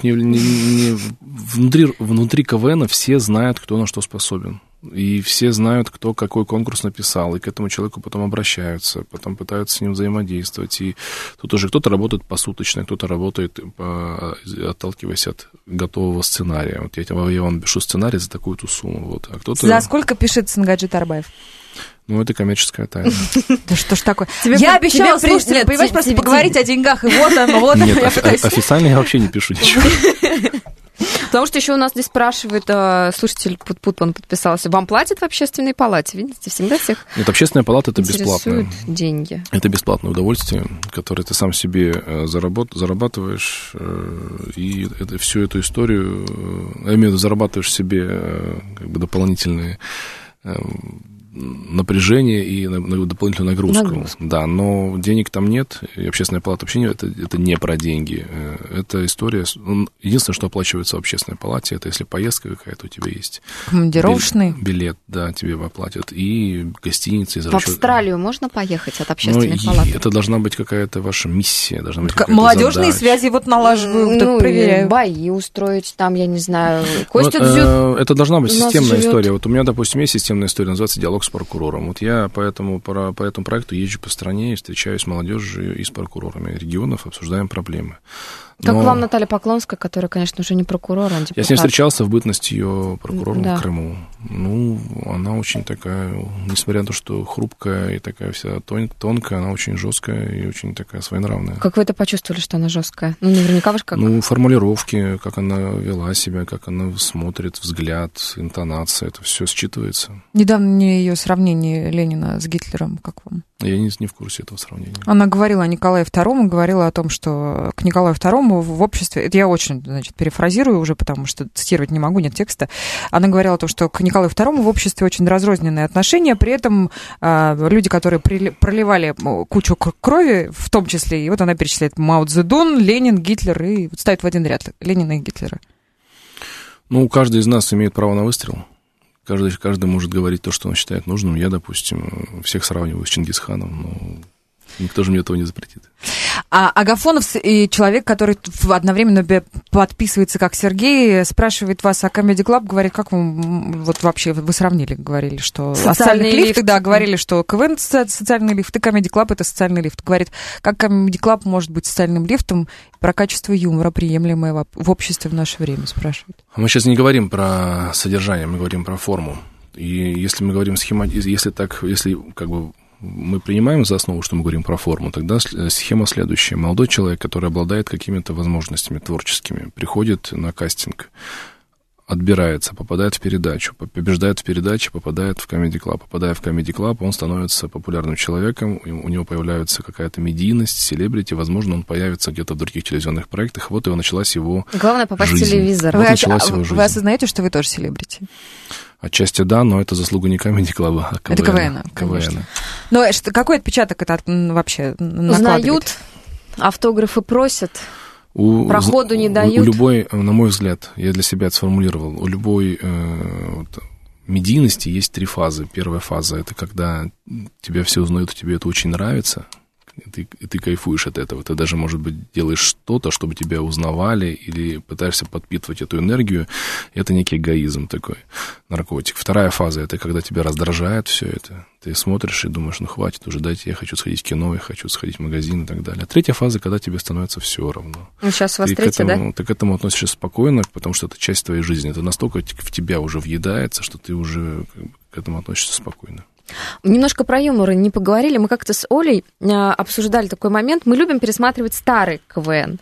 внутри КВН все знают, кто на что способен. И все знают, кто какой конкурс написал, и к этому человеку потом обращаются, потом пытаются с ним взаимодействовать. И тут уже кто-то работает посуточно, кто-то работает, отталкиваясь от готового сценария. Вот я вам пишу сценарий за такую-то сумму. Вот. А кто-то... За сколько пишет Сангаджи Тарбаев? Ну, это коммерческая тайна. Да что ж такое? Я обещала слушателям, понимаешь, просто поговорить о деньгах, и вот оно, вот оно. Нет, официально я вообще не пишу ничего. Потому что еще у нас здесь спрашивает слушатель Путпан подписался. Вам платят в общественной палате? Видите, всегда всех. Нет, общественная палата — это бесплатно. Деньги. Это бесплатное удовольствие, которое ты сам себе зарабатываешь, и всю эту историю, я имею в виду, зарабатываешь себе как бы дополнительные напряжение и дополнительную нагрузку. Да, но денег там нет, и общественная палата вообще нет, это не про деньги. Это история... Единственное, что оплачивается в общественной палате, это если поездка какая-то у тебя есть. Командировочный? Билет, да, тебе оплатят. И гостиница. В Австралию можно поехать от общественной палаты? Это должна быть какая-то ваша миссия, должна быть какая-то молодежные связи вот налаживаю, проверяю. Бои устроить там, я не знаю. Костя это должна быть системная история. Вот у меня, допустим, есть системная история, называется «Диалог с прокурором». Вот я по этому проекту езжу по стране и встречаюсь с молодежью и с прокурорами регионов, обсуждаем проблемы. Как вам Наталья Поклонская, которая, конечно, уже не прокурор, а депутат. Я с ней встречался в бытность ее прокурором в Крыму. Ну, она очень такая, несмотря на то, что хрупкая и такая вся тонкая, она очень жесткая и очень такая своенравная. Как вы это почувствовали, что она жесткая? Ну, наверняка вы же как... Ну, формулировки, как она вела себя, как она смотрит, взгляд, интонация, это все считывается. Недавно мне ее сравнение Ленина с Гитлером, как вам? Я не в курсе этого сравнения. Она говорила о Николае II, говорила о том, что к Николаю II в обществе, это я очень, перефразирую уже, потому что цитировать не могу, нет текста, она говорила о том, что к Николаю II в обществе очень разрозненные отношения, при этом люди, которые проливали кучу крови, в том числе, и вот она перечисляет Мао Цзэдун, Ленин, Гитлер, и вот ставит в один ряд Ленина и Гитлера. Ну, каждый из нас имеет право на выстрел. Каждый может говорить то, что он считает нужным. Я, допустим, всех сравниваю с Чингисханом, но никто же мне этого не запретит. А Агафонов, и человек, который одновременно подписывается как Сергей, спрашивает вас о Comedy Club, говорит, как вам, вот вообще, вы сравнили, говорили, что социальный лифт, да, говорили, что КВН социальный лифт, и Comedy Club это социальный лифт. Говорит, как Comedy Club может быть социальным лифтом, про качество юмора, приемлемое в обществе в наше время, спрашивает. Мы сейчас не говорим про содержание, мы говорим про форму. И если мы говорим если мы принимаем за основу, что мы говорим про форму, тогда схема следующая. Молодой человек, который обладает какими-то возможностями творческими, приходит на кастинг, отбирается, попадает в передачу, побеждает в передаче, попадает в Comedy Club. Попадая в Comedy Club, он становится популярным человеком, у него появляется какая-то медийность, селебрити, возможно, он появится где-то в других телевизионных проектах. Вот и началась его Главное попасть жизнь. в телевизор. Вы осознаете, что вы тоже селебрити? Отчасти да, но это заслуга не Comedy Club, а КВН. Это КВН. Но какой отпечаток это вообще накладывает? Узнают, автографы просят, проходу не дают. У любой, на мой взгляд, я для себя это сформулировал, у любой медийности есть 3 фазы. Первая фаза — это когда тебя все узнают, и тебе это очень нравится, и ты кайфуешь от этого. Ты даже, может быть, делаешь что-то, чтобы тебя узнавали, или пытаешься подпитывать эту энергию. Это некий эгоизм такой, наркотик. Вторая фаза — это когда тебя раздражает все это. Ты смотришь и думаешь, ну хватит уже, дайте, я хочу сходить в кино, я хочу сходить в магазин и так далее. А третья фаза, когда тебе становится все равно. Ну, сейчас у вас третья, да? Ты к этому относишься спокойно, потому что это часть твоей жизни. Это настолько в тебя уже въедается, что ты уже к этому относишься спокойно. Немножко про юмор не поговорили. Мы как-то с Олей обсуждали такой момент. Мы любим пересматривать старый КВН.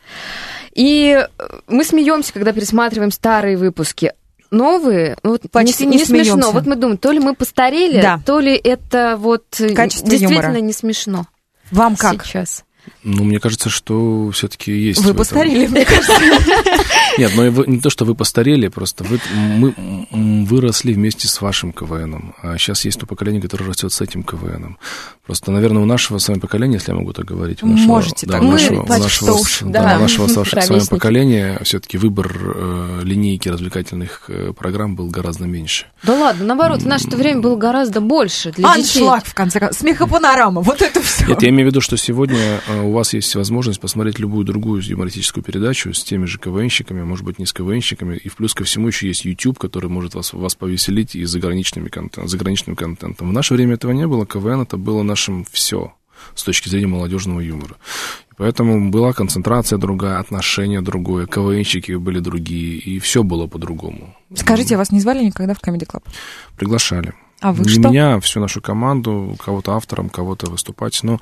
И мы смеемся, когда пересматриваем старые выпуски. Новые, вот почти не смеемся. Смешно. Вот мы думаем, то ли мы постарели, да. то ли это вот качество действительно юмора. Не смешно. Вам как? Сейчас. Ну, мне кажется, что все-таки есть. Вы постарели, мне кажется. Нет, но не то, что вы постарели, просто мы выросли вместе с вашим КВНом. А сейчас есть то поколение, которое растет с этим КВНом. Просто, наверное, у нашего с вами поколения, если я могу так говорить, у нашего, можете так говорить. нашего с вами поколения все-таки выбор линейки развлекательных программ был гораздо меньше. Да ладно, наоборот, в наше время было гораздо больше для детей. Аншлаг, в конце концов. Смехопанорама, вот это все. Нет, я имею в виду, что сегодня у вас есть возможность посмотреть любую другую юмористическую передачу с теми же КВНщиками, может быть, не с КВНщиками, и плюс ко всему еще есть YouTube, который может вас повеселить и заграничным контентом. В наше время этого не было, КВН это было нашим все с точки зрения молодежного юмора. И поэтому была концентрация другая, отношение другое, КВНщики были другие, и все было по-другому. Скажите, вас не звали никогда в Comedy Club? Приглашали. А вы не что? меня, всю нашу команду, кого-то автором, кого-то выступать. Но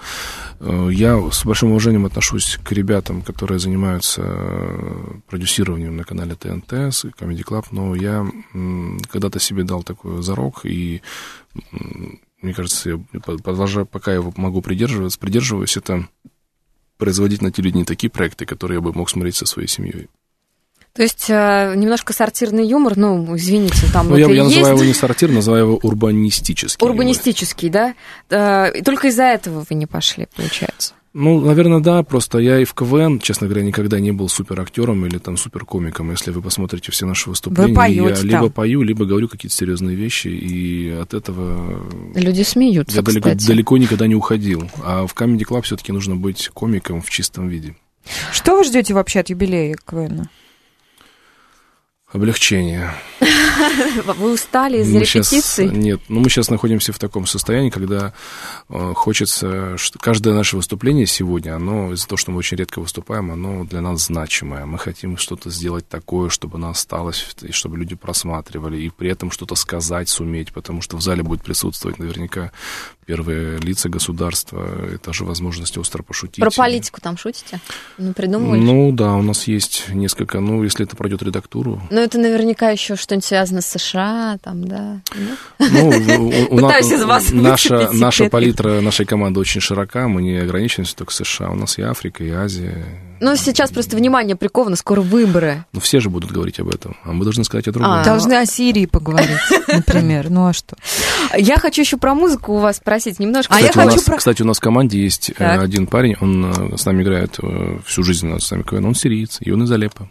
я с большим уважением отношусь к ребятам, которые занимаются продюсированием на канале ТНТ, Comedy Club, но я когда-то себе дал такой зарок, и мне кажется, я пока я могу придерживаюсь, это производить на телевидении такие проекты, которые я бы мог смотреть со своей семьей. То есть немножко сортирный юмор, ну, извините, там ну, это я есть. называю его не сортир, называю его урбанистический. Урбанистический, да? И только из-за этого вы не пошли, получается? Ну, наверное, да, просто я и в КВН, честно говоря, никогда не был суперактером или там суперкомиком. Если вы посмотрите все наши выступления, я либо пою, либо говорю какие-то серьезные вещи, и от этого... Люди смеются, я кстати. далеко никогда не уходил. А в Comedy Club все-таки нужно быть комиком в чистом виде. Что вы ждете вообще от юбилея КВН? Облегчение. Вы устали из-за репетиций? Нет, мы сейчас находимся в таком состоянии, когда хочется... Каждое наше выступление сегодня, оно, из-за того, что мы очень редко выступаем, оно для нас значимое. Мы хотим что-то сделать такое, чтобы оно осталось, и чтобы люди просматривали, и при этом что-то сказать суметь, потому что в зале будет присутствовать наверняка первые лица государства, это же возможность остро пошутить. Про политику там шутите? Ну, придумывали? Ну, да, у нас есть несколько, если это пройдет редактуру. Ну, это наверняка еще что-нибудь связано с США, там, да? Пытаюсь из вас наша палитра нашей команды очень широка, мы не ограничиваемся только США, у нас и Африка, и Азия. Ну, сейчас просто внимание приковано, скоро выборы. Ну, все же будут говорить об этом, а мы должны сказать о другом. Должны о Сирии поговорить, например, ну а что? Я хочу еще про музыку у вас спросить немножко. Кстати, у нас в команде есть один парень, он с нами играет всю жизнь, с нами КВН, он сириец, и он из Алеппо.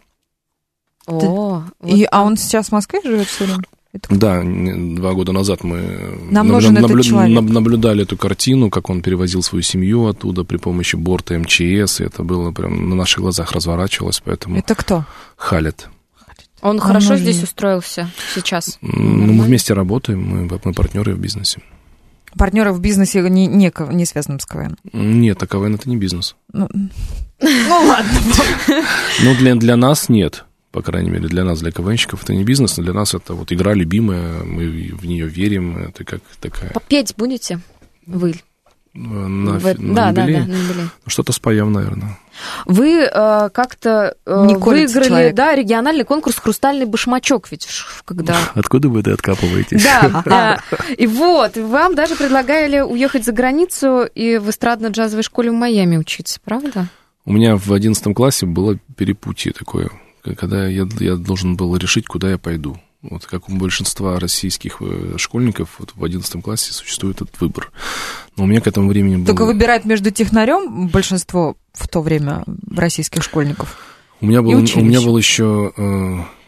А он сейчас в Москве живет все время? Да, 2 года назад мы наблюдали эту картину, как он перевозил свою семью оттуда при помощи борта МЧС, и это было прям на наших глазах разворачивалось, поэтому... Это кто? Халид. Он хорошо здесь устроился сейчас? Ну, мы вместе работаем, мы партнеры в бизнесе. Партнеры в бизнесе не связанным с КВН? Нет, а КВН это не бизнес. Ну ладно. Ну, для нас нет. По крайней мере, для нас, для КВНщиков, это не бизнес, но для нас это вот игра любимая, мы в нее верим, это как такая... Петь будете вы? На юбилее? Что-то споем, наверное. Вы как-то выиграли региональный конкурс «Хрустальный башмачок», ведь когда... Откуда вы это откапываетесь? Да. И вот, вам даже предлагали уехать за границу и в эстрадно-джазовой школе в Майами учиться, правда? У меня в 11 классе было перепутье такое, когда я должен был решить, куда я пойду. Вот как у большинства российских школьников, вот в 11 классе существует этот выбор. Но у меня к этому времени было... Только выбирают между технарем большинство в то время российских школьников. У меня был еще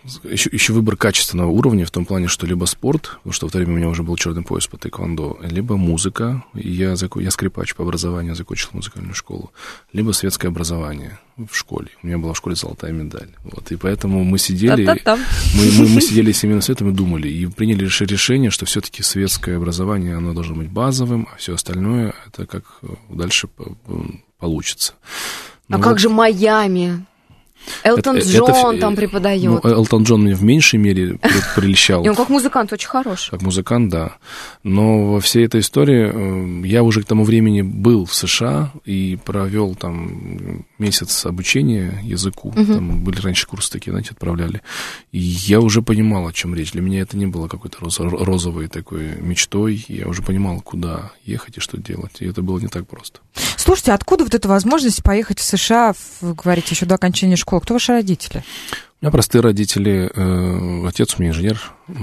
еще выбор качественного уровня в том плане, что либо спорт, потому что в то время у меня уже был черный пояс по тэквондо, либо музыка, я скрипач по образованию, закончил музыкальную школу, либо светское образование в школе. У меня была в школе золотая медаль. Вот, и поэтому мы сидели, мы сидели с семейным советом и думали, и приняли решение, что все-таки светское образование, оно должно быть базовым, а все остальное, это как дальше получится. А как же Майами? Элтон Джон там преподает. Ну, Элтон Джон мне в меньшей мере прельщал. И он как музыкант очень хорош. Как музыкант, да. Но во всей этой истории я уже к тому времени был в США и провел там месяц обучения языку. Там были раньше курсы такие, знаете, отправляли. И я уже понимал, о чем речь. Для меня это не было какой-то розовой такой мечтой. Я уже понимал, куда ехать и что делать. И это было не так просто. Слушайте, откуда вот эта возможность поехать в США, говорите, еще до окончания школы? Кто ваши родители? У меня простые родители. Отец у меня инженер,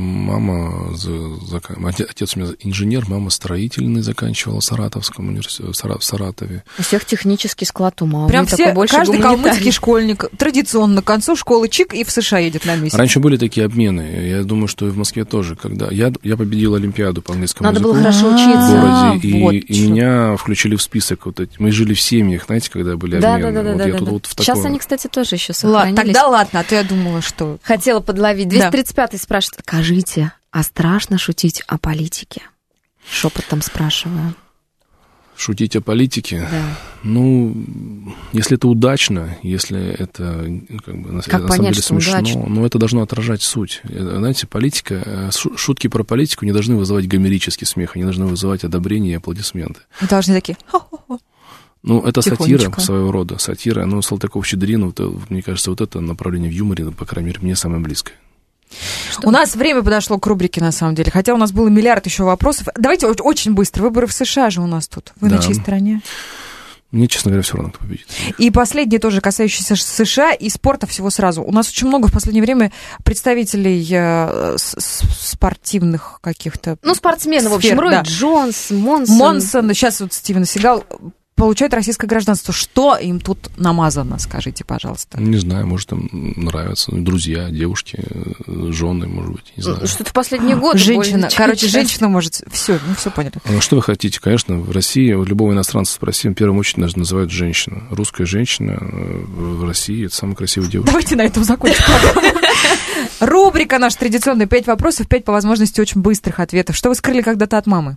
отец у меня инженер, мама строительный, заканчивала в Саратовском университете, в Саратове. У всех технический склад ума. Прям все, каждый калмыцкий школьник традиционно к концу школы чик и в США едет на месяц. Раньше были такие обмены. Я думаю, что и в Москве тоже. Когда я победил Олимпиаду по английскому языку. Надо было хорошо учиться. В городе, и меня включили в список. Вот эти. Мы жили в семьях, знаете, когда были обмены. Да. Сейчас они, кстати, тоже еще сохранились. Тогда ладно, а то я думала, что... Хотела подловить. 235-й спрашивает: скажите, а страшно шутить о политике? Шепотом спрашиваю. Шутить о политике? Да. Ну, если это удачно, если это как бы, на самом деле смешно, удачно? Но это должно отражать суть. Знаете, политика, шутки про политику не должны вызывать гомерический смех, они должны вызывать одобрение и аплодисменты. Вы должны такие... Хо-хо-хо. Ну, это сатира своего рода, сатира. Но Салтыков-Щедрин, мне кажется, вот это направление в юморе, по крайней мере, мне самое близкое. У нас время подошло к рубрике, на самом деле. Хотя у нас было миллиард еще вопросов. Давайте очень быстро. Выборы в США же у нас тут. Вы на чьей стороне? Мне, честно говоря, все равно, кто победит. И последнее тоже, касающееся США и спорта всего сразу. У нас очень много в последнее время представителей спортивных каких-то спортсмены, в общем, Рой Джонс, Монсон. Сейчас вот Стивен Сигал получают российское гражданство. Что им тут намазано, скажите, пожалуйста? Не знаю, может, им нравятся друзья, девушки, жены, может быть, не знаю. Что-то в последние годы. Женщина, женщина может... Все поняли. Что вы хотите? Конечно, в России, любого иностранца спросим, в первую очередь даже называют женщина. Русская женщина в России — это самая красивая девушка. Давайте на этом закончим. Рубрика наша традиционная. 5 вопросов, 5 по возможности очень быстрых ответов. Что вы скрыли когда-то от мамы?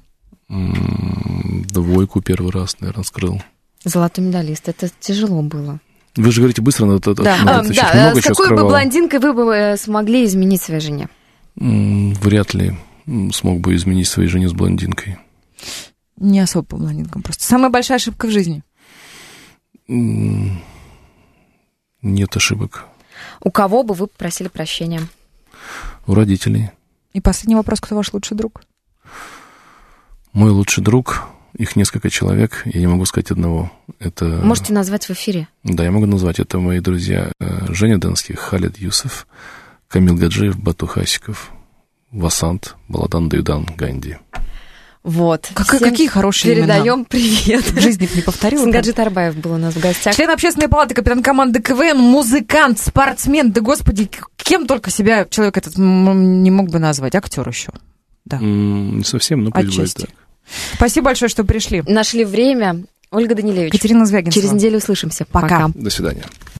2 первый раз, наверное, скрыл. Золотой медалист. Это тяжело было. Вы же говорите быстро, но это много с чего какой скрывал. бы блондинкой вы бы смогли изменить своей жене? Вряд ли смог бы изменить своей жене с блондинкой. Не особо по блондинкам просто. Самая большая ошибка в жизни? Нет ошибок. У кого бы вы попросили прощения? У родителей. И последний вопрос. Кто ваш лучший друг? Мой лучший друг, их несколько человек, я не могу сказать одного. Это... Можете назвать в эфире? Да, я могу назвать. Это мои друзья Женя Денский, Халид Юсов, Камил Гаджиев, Бату Хасиков, Васант, Баладан Даюдан, Ганди. Вот. Какие хорошие имена. Передаем привет. В жизни их не повторила. Сангаджи Тарбаев был у нас в гостях. Член общественной палаты, капитан команды КВН, музыкант, спортсмен. Да, господи, кем только себя человек этот не мог бы назвать. Актер еще. Да. Не совсем, но пусть будет так. Спасибо большое, что пришли. Нашли время. Ольга Данилевич. Катерина Звягинцева. Через неделю услышимся. Пока. До свидания.